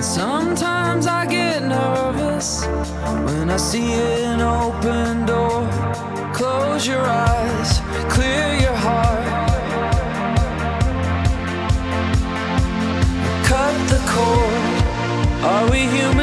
Sometimes I get nervous when I see an open door. Close your eyes, clear your heart. Cut the cord. Are we human?